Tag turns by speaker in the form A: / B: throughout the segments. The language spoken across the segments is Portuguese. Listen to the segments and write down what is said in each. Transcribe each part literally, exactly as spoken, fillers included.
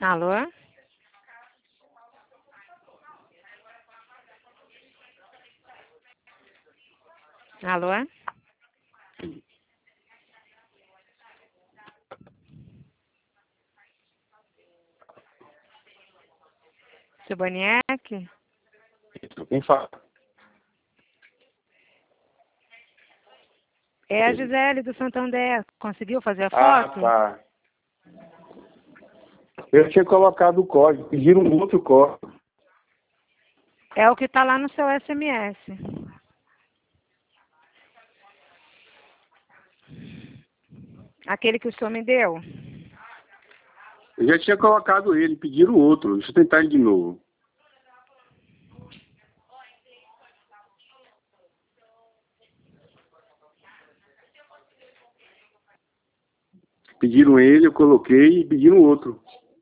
A: Alô? Alô? Seu Boniek?
B: Quem fala?
A: É a Gisele do Santander. Conseguiu fazer a
B: Ah,
A: foto?
B: tá. Eu tinha colocado o código, pediram um outro código.
A: É o que está lá no seu S M S. Aquele que o senhor me deu?
B: Eu já tinha colocado ele, pediram outro. Deixa eu tentar ele de novo. Pediram ele, eu coloquei e pediram outro.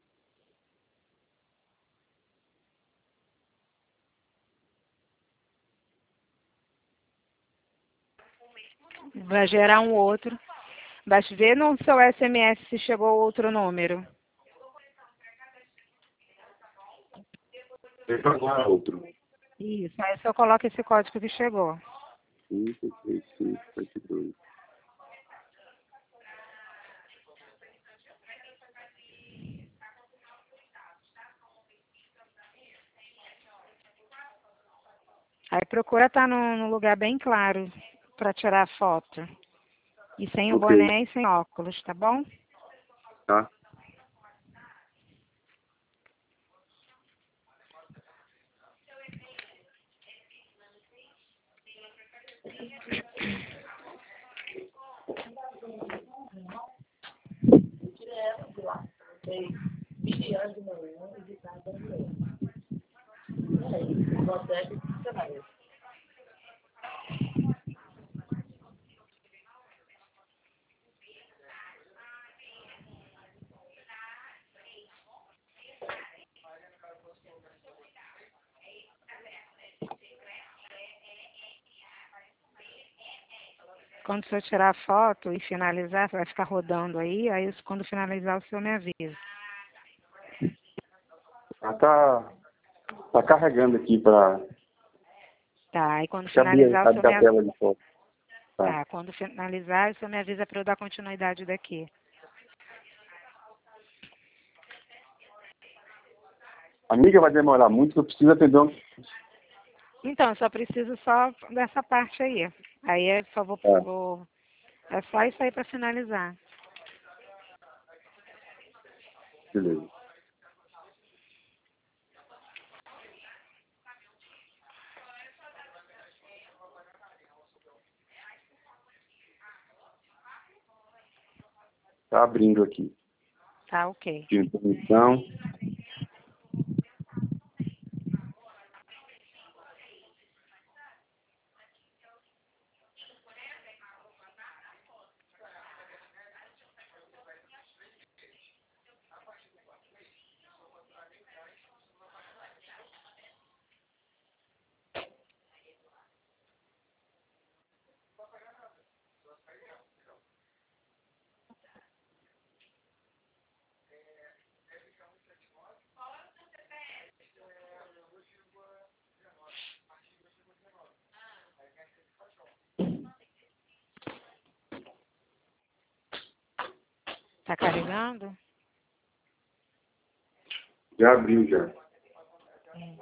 A: Vai gerar um outro. Vai ver no seu S M S se chegou outro número.
B: Deixa eu agora outro.
A: Isso, aí só coloca esse código que chegou.
B: cinco, três, cinco, sete, dois.
A: Aí procura estar num, num lugar bem claro para tirar a foto. E sem o
B: Ok.
A: boné e sem óculos, tá bom?
B: Tá.
A: Quando o senhor tirar a foto e finalizar, vai ficar rodando aí. Aí quando finalizar, o senhor me avisa.
B: Ah, tá, tá carregando aqui para
A: Tá, aí quando
B: abrir
A: finalizar, o
B: a
A: senhor me
B: da
A: avisa.
B: tela de foto. Tá.
A: Tá, quando finalizar, o senhor me avisa para eu dar continuidade daqui.
B: Amiga, vai demorar muito, eu preciso atender um...
A: Então, eu só preciso só dessa parte aí. Aí é só vou,
B: Tá,
A: vou é só isso aí para finalizar.
B: beleza. Tá abrindo aqui.
A: Tá, ok.
B: Pedindo permissão.
A: Tá carregando?
B: Já abriu, já.
A: Hum.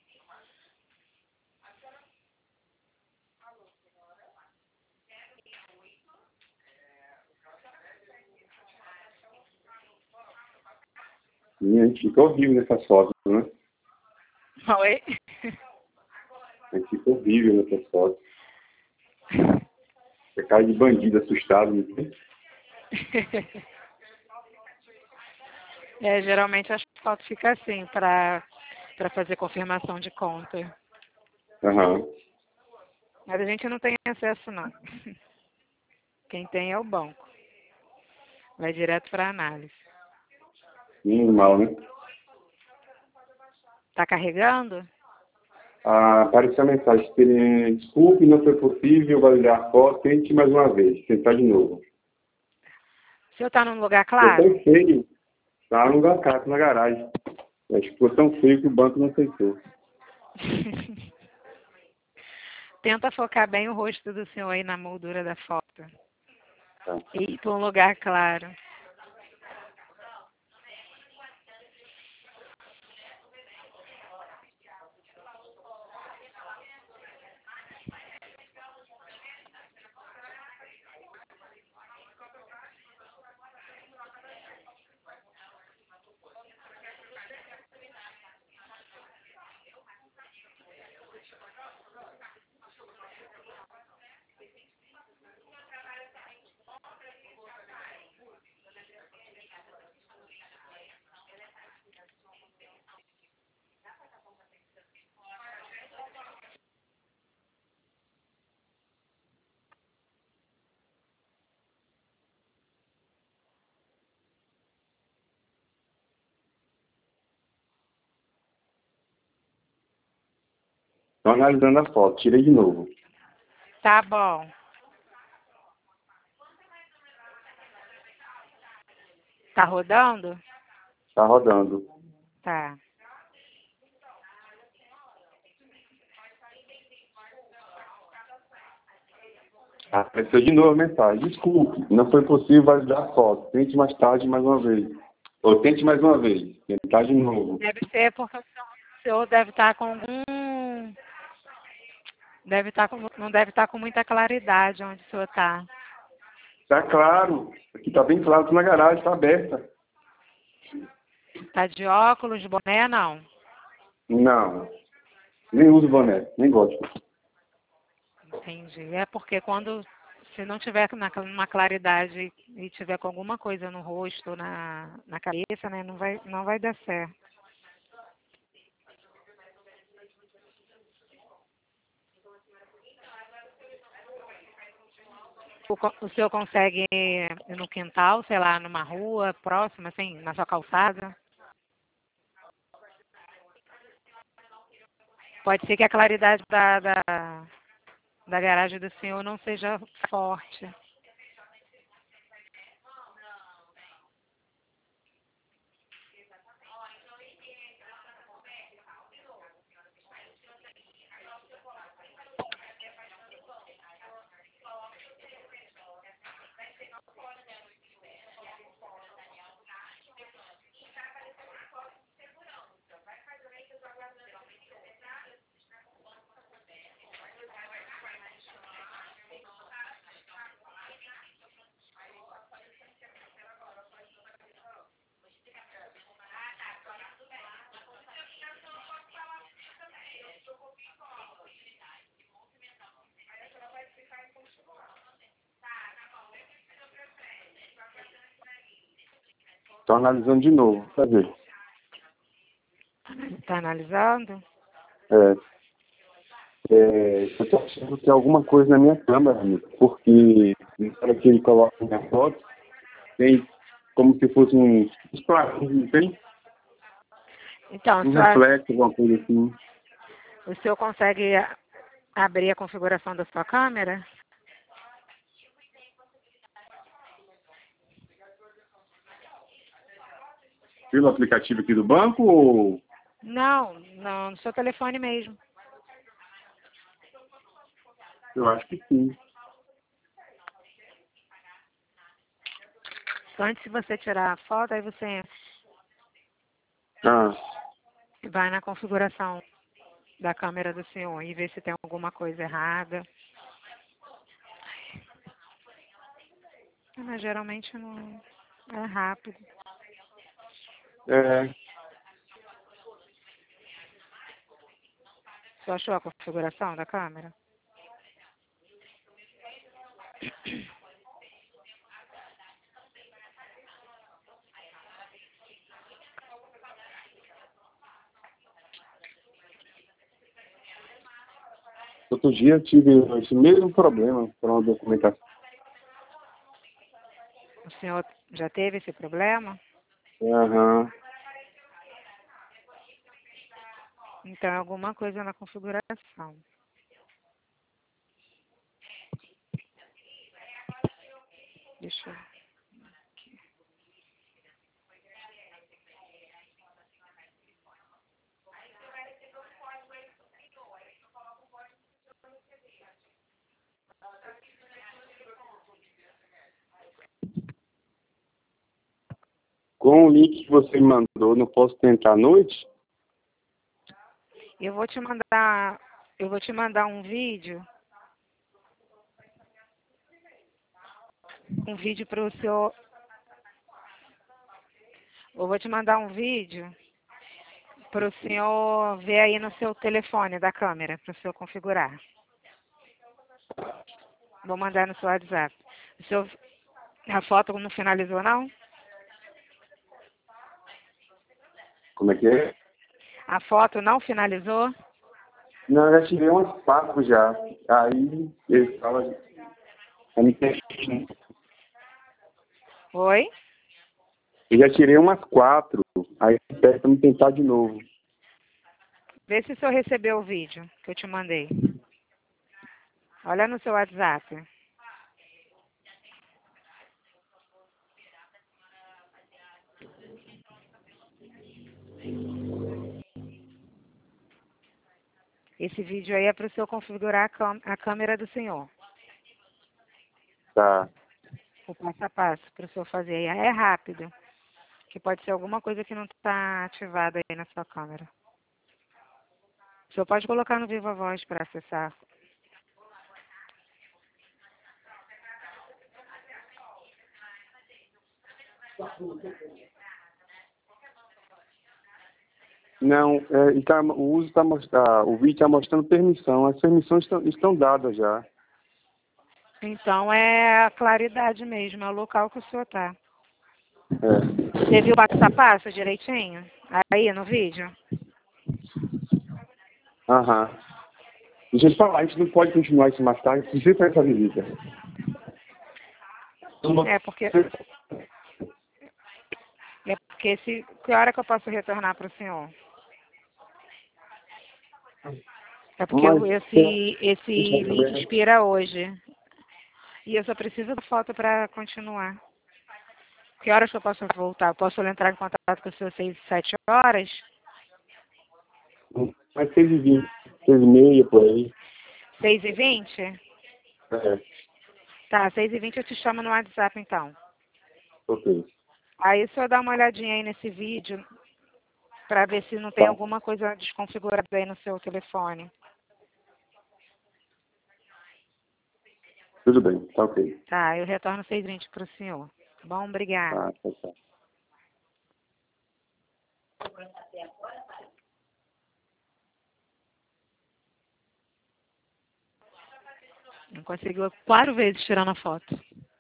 B: E a gente fica horrível nessas fotos, né?
A: Oi?
B: A gente fica horrível nessas fotos. Você cai de bandido assustado, né?
A: É, geralmente as fotos ficam assim, para para fazer confirmação de conta.
B: Aham.
A: Mas a gente não tem acesso, não. Quem tem é o banco. Vai direto para análise.
B: Normal, né?
A: Tá carregando?
B: Ah, apareceu a mensagem. Tem- Desculpe, não foi possível validar a foto. Tente mais uma vez. Tentar de novo.
A: O senhor tá num lugar
B: Eu
A: claro?
B: tentei. Tá no lugar na garagem. Acho que ficou tão feio que o banco não aceitou.
A: Tenta focar bem o rosto do senhor aí na moldura da foto.
B: Tá.
A: E para um lugar claro.
B: Tô analisando a foto. Tirei de novo.
A: Tá bom. Tá rodando?
B: Tá rodando.
A: Tá.
B: Apareceu de novo a mensagem. Desculpe, não foi possível validar a foto. Tente mais tarde mais uma vez. Ou tente mais uma vez. Tentar de novo.
A: Deve ser porque o senhor, o senhor deve estar com algum... Deve estar com... Não deve estar com muita claridade onde o senhor está.
B: Tá claro. Aqui tá bem claro. Tô na garagem, tá aberta.
A: Tá de óculos, boné, não?
B: Não. Nem uso boné. Nem gosto.
A: Entendi. É porque quando... Se não tiver na- numa claridade e tiver com alguma coisa no rosto, na, na cabeça, né? Não vai, não vai dar certo. O, co- o senhor consegue ir no quintal, sei lá, numa rua próxima, assim, na sua calçada? Pode ser que a claridade da, da, da garagem do senhor não seja forte.
B: Tô analisando de novo. Pra ver.
A: Está analisando?
B: É. É, eu tô achando que tem alguma coisa na minha câmera, amigo, porque na hora que ele coloca minha foto, tem como se fosse um, uns plaquinhos, não tem?
A: Então,
B: Um
A: o senhor,
B: reflexo, alguma coisa assim.
A: o senhor consegue a- abrir a configuração da sua câmera?
B: Pelo aplicativo aqui do banco ou...
A: Não, não, no seu telefone mesmo.
B: Eu acho que sim.
A: Antes de você tirar a foto, aí você
B: Ah,
A: vai na configuração da câmera do senhor e vê se tem alguma coisa errada. Mas geralmente não é rápido.
B: é.
A: Você achou a configuração da câmera?
B: Outro dia eu tive esse mesmo problema com uma documentação.
A: O senhor já teve esse problema?
B: Aham.
A: Então é alguma coisa na configuração. Deixa eu...
B: Com o link que você me mandou, não posso tentar à noite?
A: Eu vou te mandar, eu vou te mandar um vídeo, um vídeo para o seu, eu vou te mandar um vídeo para o senhor ver aí no seu telefone da câmera, para o senhor configurar. Vou mandar no seu WhatsApp. O senhor, a foto não finalizou, não?
B: Como é que é?
A: A foto não finalizou?
B: Não, eu já tirei umas quatro já. Aí ele fala. Eu me perdi.
A: Oi?
B: Eu já tirei umas quatro. Aí ele pede pra me tentar de novo.
A: Vê se o senhor recebeu o vídeo que eu te mandei. Olha no seu WhatsApp. Esse vídeo aí é para o senhor configurar a, cam- a câmera do senhor.
B: Tá.
A: O passo a passo para o senhor fazer. É rápido. Que pode ser alguma coisa que não está ativada aí na sua câmera. O senhor pode colocar no Viva Voz para acessar.
B: Não, é, e tá, o uso tá mostrando. O vídeo está mostrando permissão. As permissões estão, estão dadas já.
A: Então é a claridade mesmo, é o local que o senhor está.
B: É.
A: Você viu o passo a passo direitinho? Aí no vídeo?
B: Aham. Deixa eu te falar, a gente não pode continuar isso mais tarde. Precisa fazer essa visita.
A: É porque é porque se que hora que eu posso retornar para o senhor? É porque
B: Mas
A: eu- esse esse link expira hoje e eu só preciso da foto para continuar. Que horas que eu posso voltar? Eu posso entrar em contato com o senhor seis, sete horas?
B: mas seis e vinte, seis e meia por aí.
A: Seis e vinte?
B: É,
A: Tá, seis e vinte eu te chamo no WhatsApp então.
B: ok.
A: Aí o senhor dá uma olhadinha aí nesse vídeo para ver se não tem
B: Tá.
A: alguma coisa desconfigurada aí no seu telefone.
B: Tudo bem, tá ok.
A: Tá, eu retorno seis e vinte para o senhor. Bom, obrigada.
B: Tá, tá, tá.
A: Não conseguiu quatro vezes tirando a foto.